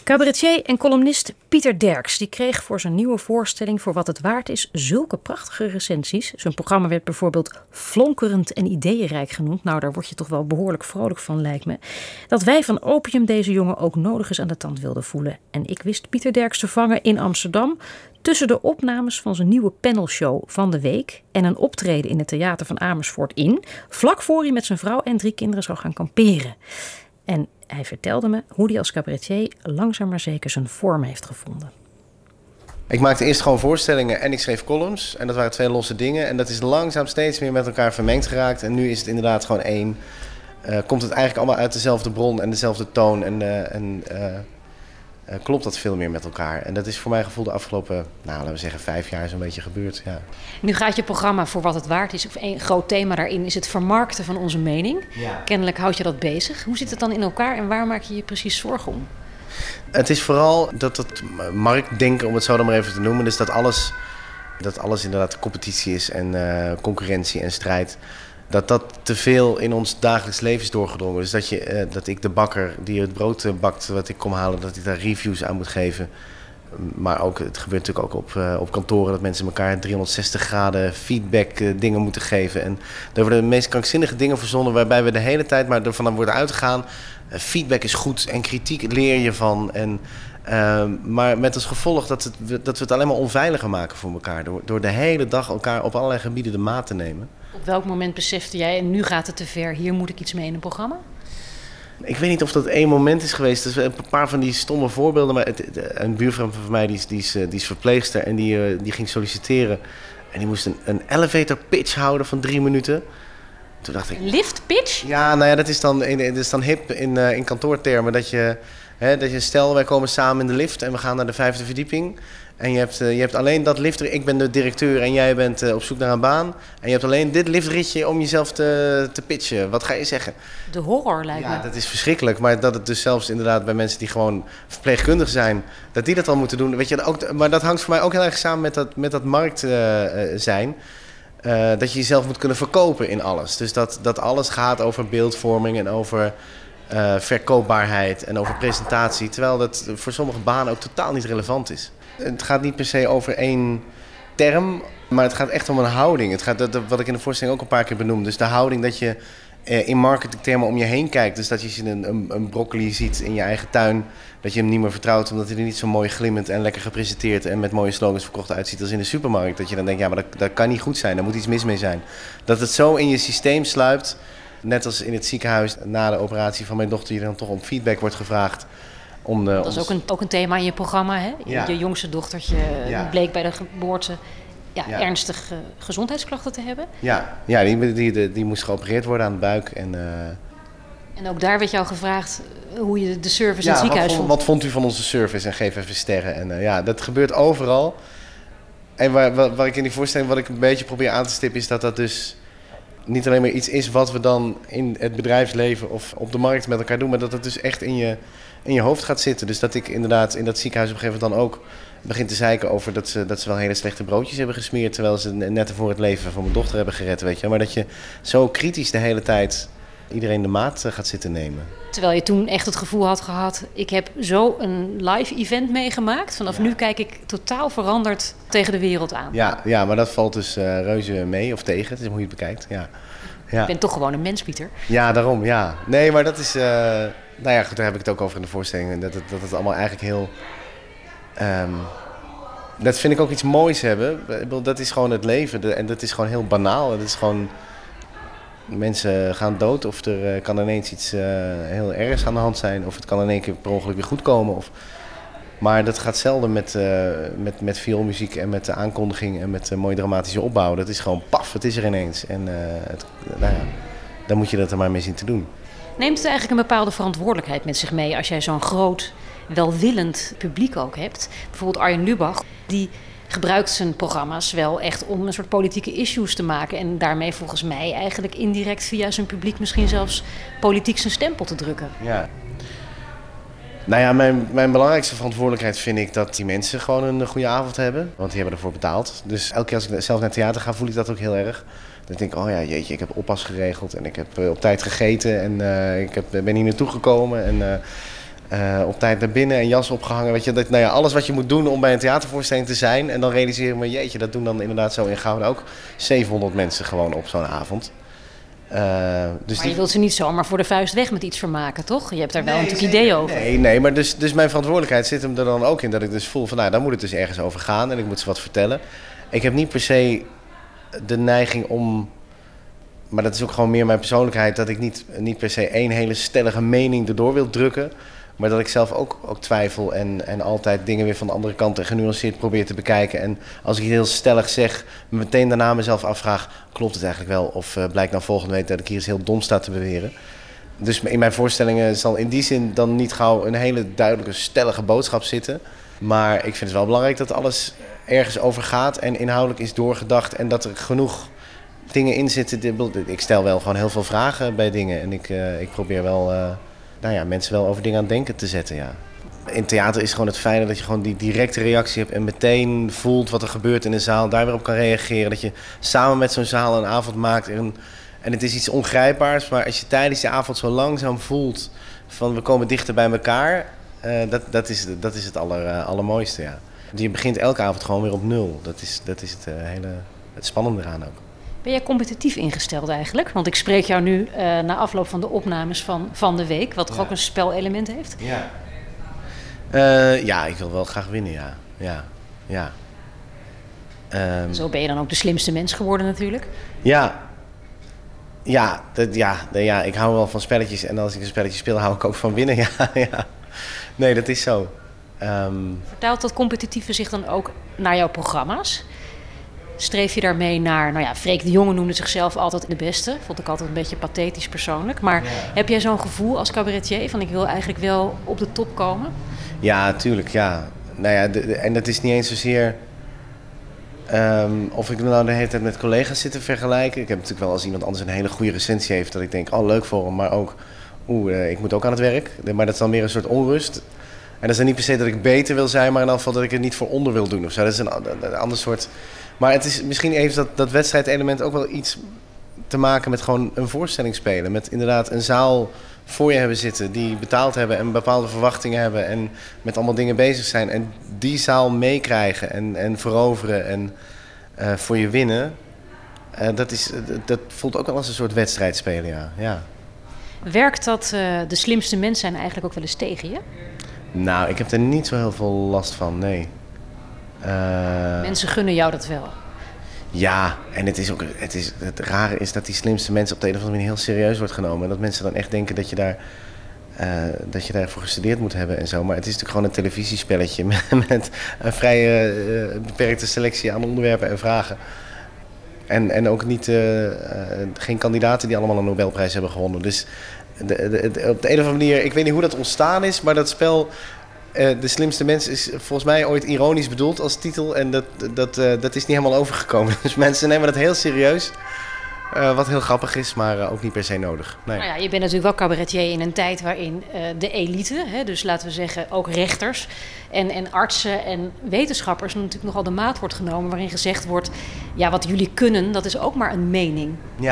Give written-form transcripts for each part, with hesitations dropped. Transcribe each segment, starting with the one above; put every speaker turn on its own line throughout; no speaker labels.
Cabaretier en columnist Pieter Derks die kreeg voor zijn nieuwe voorstelling Voor wat het waard is zulke prachtige recensies. Zijn programma werd bijvoorbeeld flonkerend en ideeënrijk genoemd. Nou, daar word je toch wel behoorlijk vrolijk van, lijkt me. Dat wij van Opium deze jongen ook nodig eens aan de tand wilden voelen. En ik wist Pieter Derks te vangen in Amsterdam tussen de opnames van zijn nieuwe panelshow Van de Week en een optreden in het theater van Amersfoort in, vlak voor hij met zijn vrouw en 3 kinderen zou gaan kamperen. En hij vertelde me hoe hij als cabaretier langzaam maar zeker zijn vorm heeft gevonden.
Ik maakte eerst gewoon voorstellingen en ik schreef columns. En dat waren 2 losse dingen. En dat is langzaam steeds meer met elkaar vermengd geraakt. En nu is het inderdaad gewoon één. Komt het eigenlijk allemaal uit dezelfde bron en dezelfde toon. En klopt dat veel meer met elkaar. En dat is voor mijn gevoel de afgelopen, laten we zeggen 5 jaar zo'n beetje gebeurd. Ja.
Nu gaat je programma Voor wat het waard is. Of een groot thema daarin is het vermarkten van onze mening. Ja. Kennelijk houd je dat bezig. Hoe zit het dan in elkaar en waar maak je je precies zorgen om?
Het is vooral dat het marktdenken, om het zo dan maar even te noemen, dus dat alles inderdaad competitie is en concurrentie en strijd. Dat te veel in ons dagelijks leven is doorgedrongen. Dus dat ik de bakker die het brood bakt wat ik kom halen, dat ik daar reviews aan moet geven. Maar ook, het gebeurt natuurlijk ook op kantoren dat mensen elkaar 360 graden feedback dingen moeten geven. En er worden de meest krankzinnige dingen verzonnen waarbij we de hele tijd maar ervan worden uitgegaan. Feedback is goed en kritiek leer je van. Maar met als gevolg dat we het alleen maar onveiliger maken voor elkaar. Door de hele dag elkaar op allerlei gebieden de maat te nemen.
Op welk moment besefte jij, en nu gaat het te ver, hier moet ik iets mee in een programma?
Ik weet niet of dat 1 moment is geweest. Dat is een paar van die stomme voorbeelden. Maar een buurvrouw van mij die is verpleegster en die ging solliciteren. En die moest een elevator pitch houden van 3 minuten. Toen dacht ik,
lift pitch?
Ja, nou ja, dat is dan hip in kantoortermen. Dat je stel, wij komen samen in de lift en we gaan naar de 5e verdieping. En je hebt alleen dat lift. Ik ben de directeur en jij bent op zoek naar een baan. En je hebt alleen dit liftritje om jezelf te pitchen. Wat ga je zeggen?
De horror lijkt me.
Ja, dat is verschrikkelijk. Maar dat het dus zelfs inderdaad bij mensen die gewoon verpleegkundig zijn, dat die dat al moeten doen. Weet je, ook, maar dat hangt voor mij ook heel erg samen met dat markt zijn. Dat je jezelf moet kunnen verkopen in alles. Dus dat alles gaat over beeldvorming en over verkoopbaarheid en over presentatie. Terwijl dat voor sommige banen ook totaal niet relevant is. Het gaat niet per se over 1 term, maar het gaat echt om een houding. Het gaat, wat ik in de voorstelling ook een paar keer benoemde. Dus de houding dat je in marketingtermen om je heen kijkt. Dus dat je een broccoli ziet in je eigen tuin. Dat je hem niet meer vertrouwt omdat hij er niet zo mooi glimmend en lekker gepresenteerd en met mooie slogans verkocht uitziet als in de supermarkt. Dat je dan denkt, ja, maar dat kan niet goed zijn. Daar moet iets mis mee zijn. Dat het zo in je systeem sluipt. Net als in het ziekenhuis na de operatie van mijn dochter, die dan toch om feedback wordt gevraagd.
Dat is ook een thema in je programma, hè?
Ja.
Je jongste dochtertje bleek bij de geboorte ernstige gezondheidsklachten te hebben.
Ja, die moest geopereerd worden aan de buik.
En ook daar werd jou gevraagd hoe je de service in het ziekenhuis vond.
Wat vond u van onze service en geef even sterren. En dat gebeurt overal. En waar ik in die voorstelling wat ik een beetje probeer aan te stippen is dat dus niet alleen maar iets is wat we dan in het bedrijfsleven of op de markt met elkaar doen, maar dat het dus echt in je hoofd gaat zitten. Dus dat ik inderdaad in dat ziekenhuis op een gegeven moment dan ook begin te zeiken over dat ze wel hele slechte broodjes hebben gesmeerd, terwijl ze net ervoor het leven van mijn dochter hebben gered, weet je. Maar dat je zo kritisch de hele tijd iedereen de maat gaat zitten nemen.
Terwijl je toen echt het gevoel had gehad, ik heb zo een live event meegemaakt. Vanaf nu kijk ik totaal veranderd tegen de wereld aan.
Ja, maar dat valt dus reuze mee of tegen. Het is hoe je het bekijkt. Ja.
Je bent toch gewoon een mens, Pieter.
Ja, daarom, ja. Nee, maar dat is goed, daar heb ik het ook over in de voorstelling. Dat het allemaal eigenlijk heel dat vind ik ook iets moois hebben. Dat is gewoon het leven. En dat is gewoon heel banaal. Het is gewoon, mensen gaan dood of er kan ineens iets heel ergs aan de hand zijn. Of het kan in één keer per ongeluk weer goed komen. Maar dat gaat zelden met vioolmuziek en met de aankondiging en met mooie dramatische opbouw. Dat is gewoon paf, het is er ineens. En dan moet je dat er maar mee zien te doen.
Neemt het eigenlijk een bepaalde verantwoordelijkheid met zich mee als jij zo'n groot, welwillend publiek ook hebt? Bijvoorbeeld Arjen Lubach, die gebruikt zijn programma's wel echt om een soort politieke issues te maken. En daarmee volgens mij eigenlijk indirect via zijn publiek misschien zelfs politiek zijn stempel te drukken.
Ja. Nou ja, mijn belangrijkste verantwoordelijkheid vind ik dat die mensen gewoon een goede avond hebben. Want die hebben ervoor betaald. Dus elke keer als ik zelf naar het theater ga, voel ik dat ook heel erg. Dan denk ik, oh ja, jeetje, ik heb oppas geregeld en ik heb op tijd gegeten en ik ben hier naartoe gekomen. Op tijd naar binnen en jas opgehangen. Weet je, alles wat je moet doen om bij een theatervoorstelling te zijn. En dan realiseer ik me, jeetje, dat doen dan inderdaad zo in Gouda ook 700 mensen gewoon op zo'n avond. Dus
maar je wilt ze niet zomaar voor de vuist weg met iets vermaken, toch? Je hebt daar wel natuurlijk ideeën over.
Nee, maar dus mijn verantwoordelijkheid zit hem er dan ook in. Dat ik dus voel van, dan moet het dus ergens over gaan. En ik moet ze wat vertellen. Ik heb niet per se de neiging om... Maar dat is ook gewoon meer mijn persoonlijkheid. Dat ik niet per se één hele stellige mening erdoor wil drukken. Maar dat ik zelf ook twijfel en altijd dingen weer van de andere kant en genuanceerd probeer te bekijken. En als ik het heel stellig zeg, meteen daarna mezelf afvraag, klopt het eigenlijk wel? Of blijkt nou volgende week dat ik hier eens heel dom sta te beweren? Dus in mijn voorstellingen zal in die zin dan niet gauw een hele duidelijke, stellige boodschap zitten. Maar ik vind het wel belangrijk dat alles ergens over gaat en inhoudelijk is doorgedacht. En dat er genoeg dingen in zitten. Ik stel wel gewoon heel veel vragen bij dingen. En ik probeer wel... mensen wel over dingen aan het denken te zetten, ja. In theater is gewoon het fijne dat je gewoon die directe reactie hebt en meteen voelt wat er gebeurt in de zaal, daar weer op kan reageren. Dat je samen met zo'n zaal een avond maakt en het is iets ongrijpbaars, maar als je tijdens die avond zo langzaam voelt van we komen dichter bij elkaar, dat is het allermooiste, ja. Je begint elke avond gewoon weer op nul. Dat is het spannende eraan ook.
Ben jij competitief ingesteld eigenlijk? Want ik spreek jou nu na afloop van de opnames van de week, wat toch ook een spelelement heeft?
Ja. Ik wil wel graag winnen, ja.
Zo ben je dan ook de slimste mens geworden natuurlijk?
Ja, ik hou wel van spelletjes en als ik een spelletje speel hou ik ook van winnen, ja. Nee, dat is zo.
Vertaalt dat competitieve zich dan ook naar jouw programma's? Streef je daarmee naar... Freek de Jonge noemde zichzelf altijd de beste. Vond ik altijd een beetje pathetisch persoonlijk. Maar heb jij zo'n gevoel als cabaretier van ik wil eigenlijk wel op de top komen?
Ja, tuurlijk, ja. En dat is niet eens zozeer... of ik nou de hele tijd met collega's zit te vergelijken. Ik heb natuurlijk wel als iemand anders een hele goede recensie heeft... dat ik denk, leuk voor hem, maar ook... ik moet ook aan het werk. Maar dat is dan meer een soort onrust. En dat is dan niet per se dat ik beter wil zijn... maar in ieder geval dat ik het niet voor onder wil doen of zo. Dat is een ander soort... Maar het is misschien even dat wedstrijdelement ook wel iets te maken met gewoon een voorstelling spelen. Met inderdaad een zaal voor je hebben zitten die betaald hebben en bepaalde verwachtingen hebben. En met allemaal dingen bezig zijn. En die zaal meekrijgen en veroveren en voor je winnen. Dat voelt ook wel als een soort wedstrijd spelen, ja.
Werkt dat de slimste mensen zijn eigenlijk ook wel eens tegen je?
Nou, ik heb er niet zo heel veel last van, nee.
Mensen gunnen jou dat wel.
Ja, en het rare is dat die slimste mensen op de een of andere manier heel serieus wordt genomen. En dat mensen dan echt denken dat je daarvoor gestudeerd moet hebben en zo. Maar het is natuurlijk gewoon een televisiespelletje met een vrij beperkte selectie aan onderwerpen en vragen. En ook geen kandidaten die allemaal een Nobelprijs hebben gewonnen. Dus op de een of andere manier, ik weet niet hoe dat ontstaan is, maar dat spel... De slimste mens is volgens mij ooit ironisch bedoeld als titel. En dat is niet helemaal overgekomen. Dus mensen nemen dat heel serieus. Wat heel grappig is, maar ook niet per se nodig. Nee.
Nou ja, je bent natuurlijk wel cabaretier in een tijd waarin de elite... dus laten we zeggen ook rechters en artsen en wetenschappers... natuurlijk nogal de maat wordt genomen waarin gezegd wordt... ja, wat jullie kunnen, dat is ook maar een mening.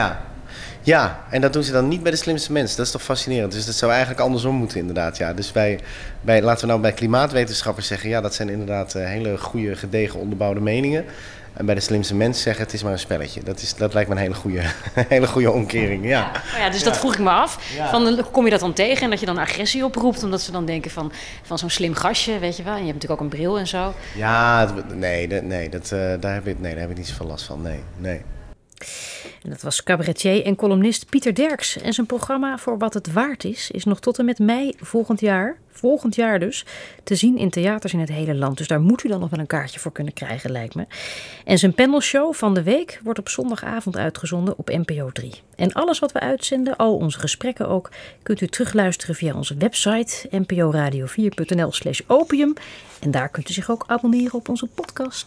Ja, en dat doen ze dan niet bij de slimste mensen. Dat is toch fascinerend. Dus dat zou eigenlijk andersom moeten inderdaad. Ja. Dus laten we nou bij klimaatwetenschappers zeggen... ja, dat zijn inderdaad hele goede, gedegen, onderbouwde meningen. En bij de slimste mensen zeggen het is maar een spelletje. Dat lijkt me een hele goede omkering, ja.
Dus dat vroeg ik me af. Ja. Hoe kom je dat dan tegen? En dat je dan agressie oproept, omdat ze dan denken van zo'n slim gastje, weet je wel. En je hebt natuurlijk ook een bril en zo.
Ja, daar heb ik niet zoveel last van, nee.
En dat was cabaretier en columnist Pieter Derks. En zijn programma Voor Wat Het Waard is nog tot en met mei volgend jaar dus, te zien in theaters in het hele land. Dus daar moet u dan nog wel een kaartje voor kunnen krijgen, lijkt me. En zijn panelshow van de week wordt op zondagavond uitgezonden op NPO 3. En alles wat we uitzenden, al onze gesprekken ook, kunt u terugluisteren via onze website nporadio4.nl/opium. En daar kunt u zich ook abonneren op onze podcast.